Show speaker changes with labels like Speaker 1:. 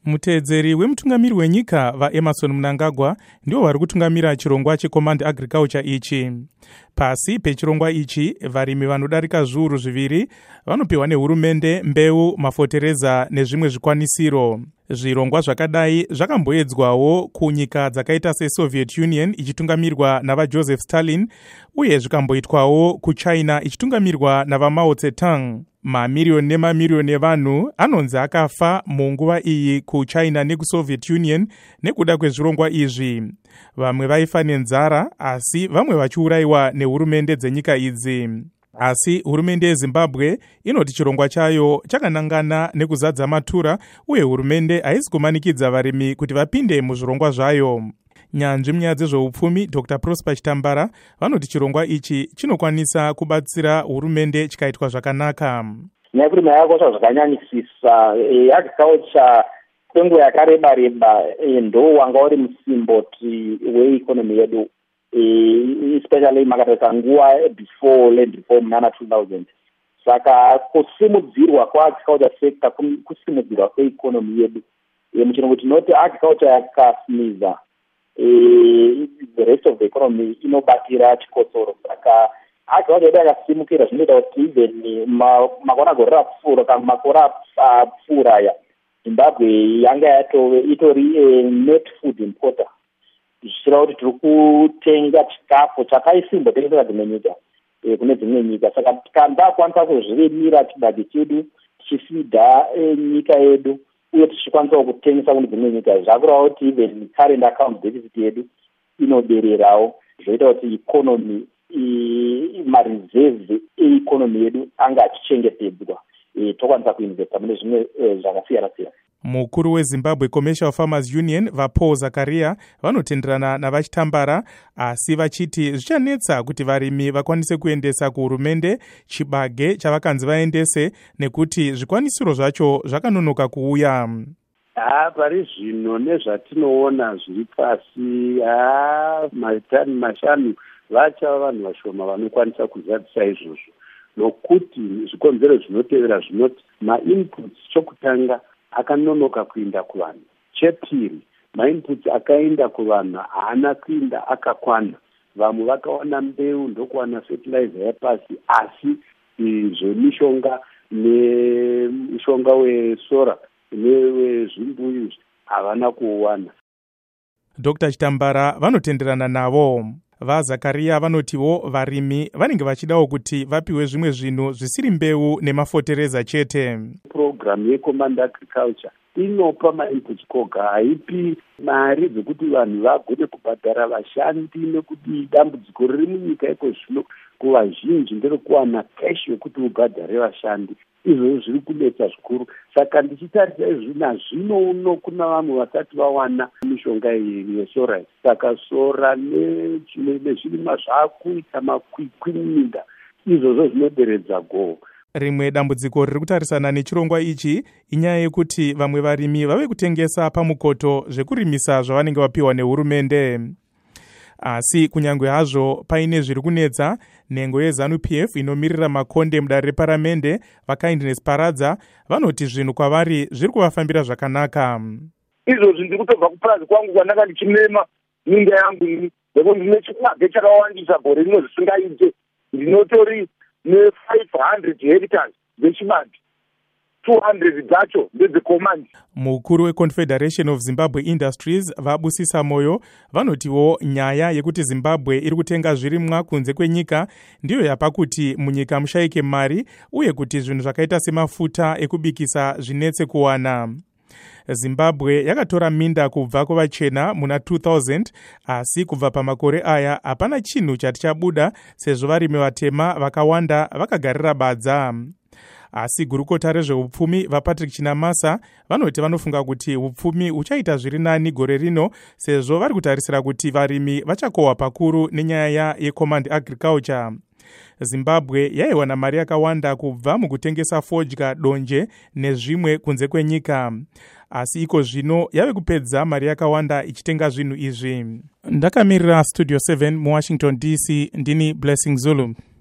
Speaker 1: Muteedzeri wemutungamiri wenyika vaEmmerson Mnangagwa ndivo vari kutungamira chirongwa cheCommand Agriculture ichi. Pasi pechirongwa ichi, varimi vanodarika zviuru zviviri vanopiwa nehurumende mbeu, mafotereza nezvimwe zvikwanisiro. Zvirongwa zvakadai zvakamboedzwawo kunyika dzakaita seSoviet Union ichitungamirwa navaJoseph Stalin, uye zvikamboitwawo kuChina ichitungamirwa navaMao Zedong. Mamiriyoni nemamiriyoni evanhu anonzi akafa munguva iyi kuChina nekuSoviet Union nekuda kwezvirongwa izvi. Vamwe vaifa nenzara, asi vamwe vachiurayiwa nehurumende dzenyika idzi. Asi hurumende yeZimbabwe inoti chirongwa chayo chakanangana nekuzadza matura, uye hurumende haisi kumanikidza varimi kuti vapinde muzvirongwa zvayo. Nyanzvi munyaya dzezveupfumi Dr. Prosper Chitambara vanoti chirongwa ichi chinokwanisa kubatsira hurumende chikaitwa zvakanaka.
Speaker 2: Nekuti mayakosha zvakanyanyisisa agriculture kwenguva yakareba ndo wanga uri musimboti weikonomi yedu, especially makatarisa nguva before land reform nana 2000. Saka kusimudzirwa kwaagriculture sector kusimudzirwa kweikonomi yedu. Muchirungu tinoti agriculture yakasimiza the rest of the economy inobatira chikotsoro. Saka agriculture yedu yakasimukira zvinoita kuti even makore agorora kupfuura kana makore apfuura aya Zimbabwe yanga itori net food importer, zvichireva kuti tiri kutenga chikafu chakaisimbotengesera dzimwe nyika kune dzimwe nyika. Saka tikakwanisa kuzvirimira chibage chedu tichifidha nyika yedu uye tichikwanisawo kutengesa kune dzimwe nyika, zvakureva kuti even current account deficit yedu inodererawo, zvoita kuti ikonomi mareserve eikonomi yedu anga achichengetedzwa, tokwanisa kuinvesta mune zvimwe zvakasiyana-siyana.
Speaker 1: Mukuru weZimbabwe Commercial Farmers Union vaPaul Zakaria vanotenderana navaChitambara, asi vachiti zvichanetsa kuti varimi vakwanise kuendesa kuhurumende chibage chavakanzi vaendese nekuti zvikwanisiro zvacho zvakanonoka kuuya.
Speaker 3: Pari zvino nezvatinoona zviri pasi, matani mashanu vachava vanhu vashoma vanokwanisa kuzadzisa izvozvo, nokuti zvikonzero zvinotevera zvinoti mainputs chokutanga akanonoka kuinda kuvanhu. Chepiri, mainputs akaenda kuvanhu haana kuinda akakwana. Vamwe vakawana mbeu ndokuwana fertilizer yapasi, asi zvemishonga nemishonga wesora newezvimbuyu havana kuuwana.
Speaker 1: Dr. Chitambara vanotenderana navo. VaZakaria vanotiwo varimi vanenge vachidawo kuti vapiwe zvimwe zvinhu zvisiri mbeu nemafotereza chete.
Speaker 3: Program yeCommand Agriculture inopa mainputs koga, haipi mari dzekuti vanhu vagone kubhadhara vashandi, nekuti dambudziko riri munyika iko zvino kuvazhinji nderekuwana cash yokuti ubhadhare vashandi. Izvozvo zviri kunetsa zvikuru. Saka ndichitarisa izvi nazvino uno kuna vamwe vasati vawana mishonga yesora. Saka sora nezvirimwa zvaakuita makwikwi muminda, izvozvo zvinoderedza goho.
Speaker 1: Rimwe dambudziko riri kutarisana nechirongwa ichi inyaya yekuti vamwe varimi vave kutengesa pamukoto zvekurimisa zvavanenge vapiwa nehurumende. Asi kunyangwe hazvo paine zviri kunetsa, nhengo yeZANU-PF inomirira makonde mudare reparamende vaKindness Paradza vanoti zvinhu kwavari zviri kuvafambira zvakanaka.
Speaker 4: Izvozvi ndiri kutobva kupurazi kwangu kwanaka ndichimema minda yangu ini, nekuti ndine chibage chakawandisa gore rino zvisingaite. Ndinotori ne500 hectares dzechibage, 200 dzacho ndedzeCommand.
Speaker 1: Mukuru weConfederation of Zimbabwe Industries vaBusisa Moyo vanotiwo nyaya yekuti Zimbabwe iri kutenga zvirimwa kunze kwenyika ndiyo yapa kuti munyika mushaike mari, uye kuti zvinhu zvakaita semafuta ekubikisa zvinetse kuwana. Zimbabwe yakatora minda kubva kuvachena muna 2000, asi kubva pamakore aya hapana chinhu chati chabuda sezvo varimi vatema vakawanda vakagarira badza. Asi gurukota rezveupfumi vaPatrick Chinamasa vanoti vanofunga kuti upfumi huchaita zviri nani gore rino, sezvo vari kutarisira kuti varimi vachakohwa pakuru nenyaya yeCommand Agriculture. Zimbabwe yaiwana mari yakawanda kubva mukutengesa fodya, donje nezvimwe kunze kwenyika, asi iko zvino yave kupedza mari yakawanda ichitenga zvinhu izvi. Ndakamirira Studio 7 muWashington DC, ndini Blessing Zulu.